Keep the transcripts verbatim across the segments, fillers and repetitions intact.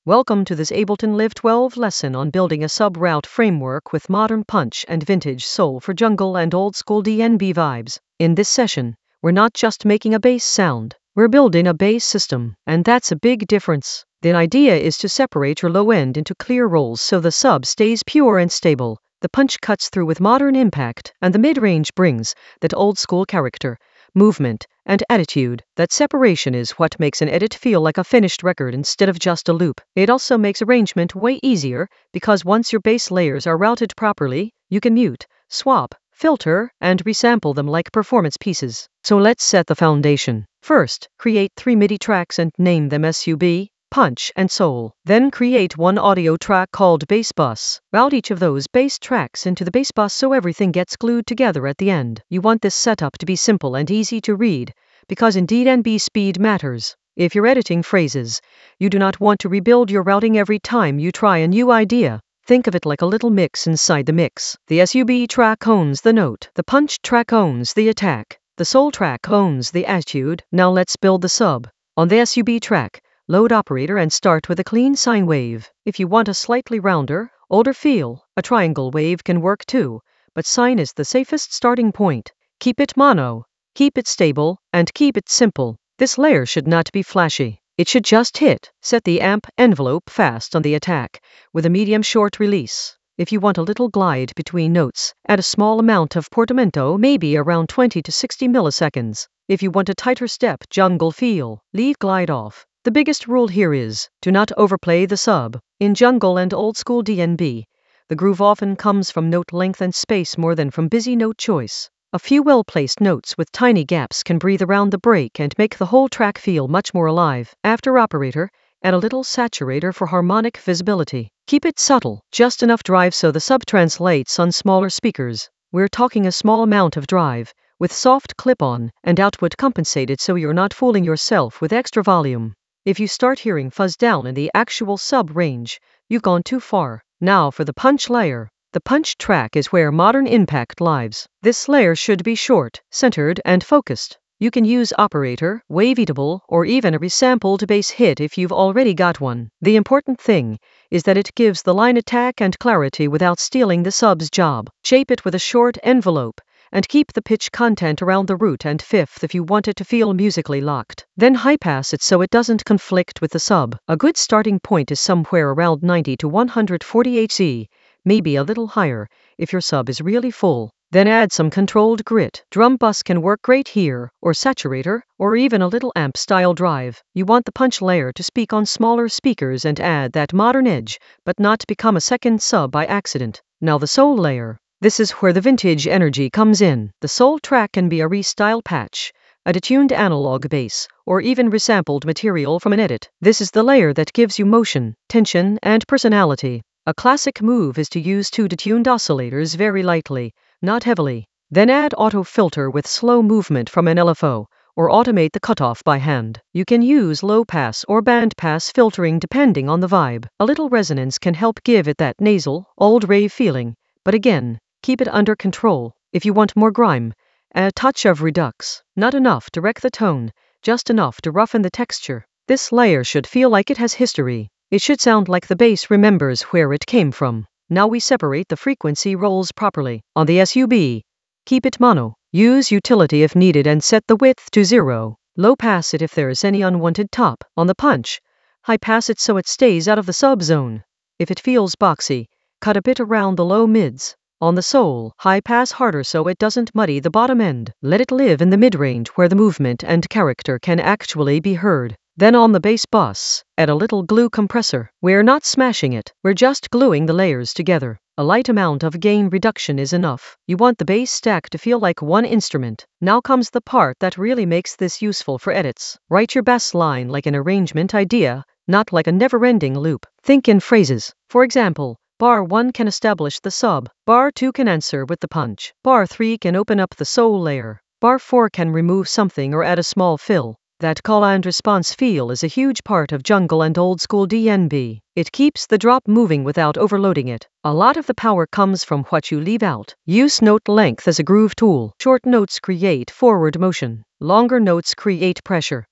Welcome to this Ableton Live twelve lesson on building a sub-route framework with modern punch and vintage soul for jungle and old-school D N B vibes. In this session, we're not just making a bass sound, we're building a bass system, and that's a big difference. The idea is to separate your low end into clear rolls so the sub stays pure and stable, the punch cuts through with modern impact, and the mid-range brings that old-school character, movement, and attitude. That separation is what makes an edit feel like a finished record instead of just a loop. It also makes arrangement way easier, because once your bass layers are routed properly, you can mute, swap, filter, and resample them like performance pieces. So let's set the foundation. First, create three MIDI tracks and name them sub, punch, and soul. Then create one audio track called bass bus. Route each of those bass tracks into the bass bus so everything gets glued together at the end. You want this setup to be simple and easy to read, because in D N B speed matters. If you're editing phrases, you do not want to rebuild your routing every time you try a new idea. Think of it like a little mix inside the mix. The sub track owns the note, the punch track owns the attack, the soul track owns the attitude. Now let's build the sub. On the sub track, load operator and start with a clean sine wave. If you want a slightly rounder, older feel, a triangle wave can work too, but sine is the safest starting point. Keep it mono, keep it stable, and keep it simple. This layer should not be flashy. It should just hit. Set the amp envelope fast on the attack, with a medium short release. If you want a little glide between notes, add a small amount of portamento, maybe around twenty to sixty milliseconds. If you want a tighter step jungle feel, leave glide off. The biggest rule here is, do not overplay the sub. In jungle and old-school D N B, the groove often comes from note length and space more than from busy note choice. A few well-placed notes with tiny gaps can breathe around the break and make the whole track feel much more alive. After operator, add a little saturator for harmonic visibility. Keep it subtle, just enough drive so the sub translates on smaller speakers. We're talking a small amount of drive, with soft clip-on, and output compensated so you're not fooling yourself with extra volume. If you start hearing fuzz down in the actual sub range, you've gone too far. Now for the punch layer. The punch track is where modern impact lives. This layer should be short, centered, and focused. You can use operator, waveatable, or even a resampled bass hit if you've already got one. The important thing is that it gives the line attack and clarity without stealing the sub's job. Shape it with a short envelope, and keep the pitch content around the root and fifth if you want it to feel musically locked. Then high-pass it so it doesn't conflict with the sub. A good starting point is somewhere around ninety to one hundred forty hertz, maybe a little higher, if your sub is really full. Then add some controlled grit. Drum bus can work great here, or saturator, or even a little amp-style drive. You want the punch layer to speak on smaller speakers and add that modern edge, but not become a second sub by accident. Now the soul layer. This is where the vintage energy comes in. The soul track can be a restyle patch, a detuned analog bass, or even resampled material from an edit. This is the layer that gives you motion, tension, and personality. A classic move is to use two detuned oscillators very lightly, not heavily. Then add auto filter with slow movement from an L F O, or automate the cutoff by hand. You can use low pass or band pass filtering depending on the vibe. A little resonance can help give it that nasal, old rave feeling, but again, keep it under control. If you want more grime, add a touch of redux. Not enough to wreck the tone, just enough to roughen the texture. This layer should feel like it has history. It should sound like the bass remembers where it came from. Now we separate the frequency rolls properly. On the sub, keep it mono. Use utility if needed and set the width to zero. Low pass it if there is any unwanted top. On the punch, high pass it so it stays out of the sub zone. If it feels boxy, cut a bit around the low mids. On the soul, high pass harder so it doesn't muddy the bottom end. Let it live in the mid-range where the movement and character can actually be heard. Then on the bass bus, add a little glue compressor. We're not smashing it, we're just gluing the layers together. A light amount of gain reduction is enough. You want the bass stack to feel like one instrument. Now comes the part that really makes this useful for edits. Write your bass line like an arrangement idea, not like a never-ending loop. Think in phrases. For example, bar one can establish the sub, bar two can answer with the punch, bar three can open up the soul layer, bar four can remove something or add a small fill. That call and response feel is a huge part of jungle and old school D N B. It keeps the drop moving without overloading it. A lot of the power comes from what you leave out. Use note length as a groove tool. Short notes create forward motion. Longer notes create pressure.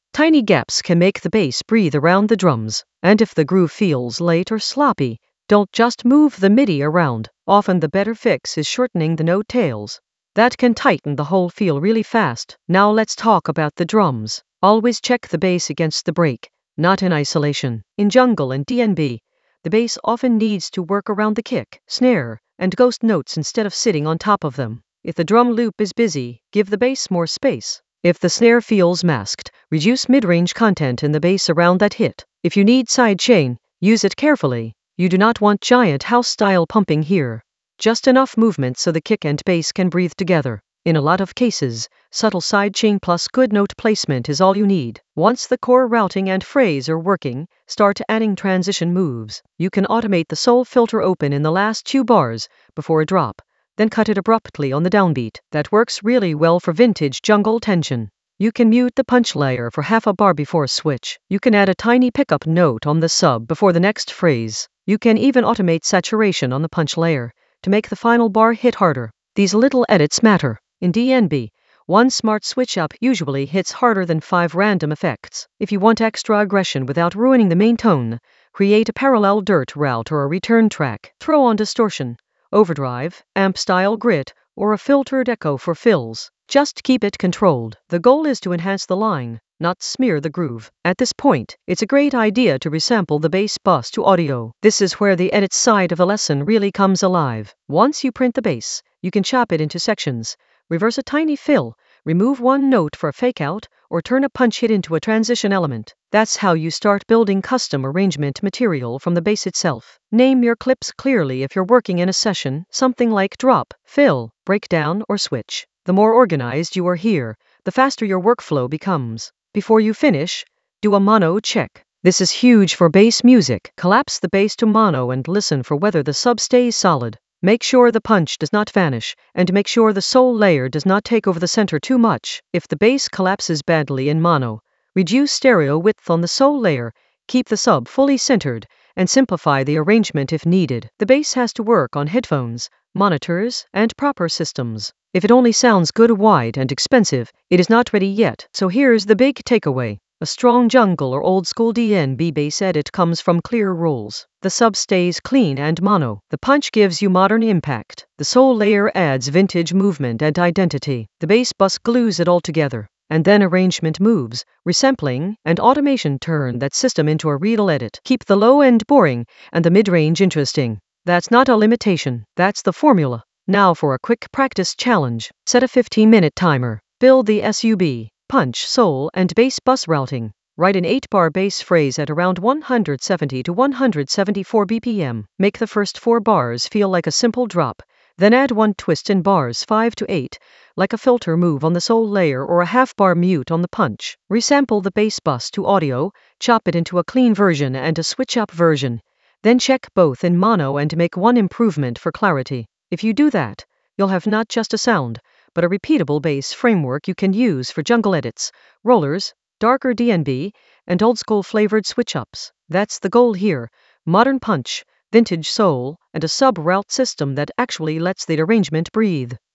Tiny gaps can make the bass breathe around the drums, and if the groove feels late or sloppy, don't just move the MIDI around. Often the better fix is shortening the note tails. That can tighten the whole feel really fast. Now let's talk about the drums. Always check the bass against the break, not in isolation. In jungle and D N B, the bass often needs to work around the kick, snare, and ghost notes instead of sitting on top of them. If the drum loop is busy, give the bass more space. If the snare feels masked, reduce mid-range content in the bass around that hit. If you need sidechain, use it carefully. You do not want giant house-style pumping here. Just enough movement so the kick and bass can breathe together. In a lot of cases, subtle sidechain plus good note placement is all you need. Once the core routing and phrase are working, start adding transition moves. You can automate the soul filter open in the last two bars before a drop, then cut it abruptly on the downbeat. That works really well for vintage jungle tension. You can mute the punch layer for half a bar before a switch. You can add a tiny pickup note on the sub before the next phrase. You can even automate saturation on the punch layer to make the final bar hit harder. These little edits matter. In D N B, one smart switch up usually hits harder than five random effects. If you want extra aggression without ruining the main tone, create a parallel dirt route or a return track. Throw on distortion, overdrive, amp-style grit, or a filtered echo for fills. Just keep it controlled. The goal is to enhance the line, not smear the groove. At this point, it's a great idea to resample the bass bus to audio. This is where the edit side of a lesson really comes alive. Once you print the bass, you can chop it into sections, reverse a tiny fill, remove one note for a fake out, or turn a punch hit into a transition element. That's how you start building custom arrangement material from the bass itself. Name your clips clearly if you're working in a session, something like drop, fill, breakdown, or switch. The more organized you are here, the faster your workflow becomes. Before you finish, do a mono check. This is huge for bass music. Collapse the bass to mono and listen for whether the sub stays solid. Make sure the punch does not vanish, and make sure the soul layer does not take over the center too much. If the bass collapses badly in mono, reduce stereo width on the soul layer, keep the sub fully centered, and simplify the arrangement if needed. The bass has to work on headphones, monitors, and proper systems. If it only sounds good wide and expensive, it is not ready yet. So here's the big takeaway. A strong jungle or old school D N B bass edit comes from clear rules. The sub stays clean and mono. The punch gives you modern impact. The soul layer adds vintage movement and identity. The bass bus glues it all together. And then arrangement moves, resampling, and automation turn that system into a real edit. Keep the low end boring and the mid-range interesting. That's not a limitation. That's the formula. Now for a quick practice challenge. Set a fifteen minute timer. Build the sub, punch, soul, and bass bus routing. Write an eight bar bass phrase at around one hundred seventy to one hundred seventy-four B P M. Make the first four bars feel like a simple drop. Then add one twist in bars five to eight, like a filter move on the soul layer or a half bar mute on the punch. Resample the bass bus to audio, chop it into a clean version and a switch up version. Then check both in mono and make one improvement for clarity. If you do that, you'll have not just a sound, but a repeatable bass framework you can use for jungle edits, rollers, darker D N B, and old-school flavored switch-ups. That's the goal here: modern punch, vintage soul, and a sub-route system that actually lets the arrangement breathe.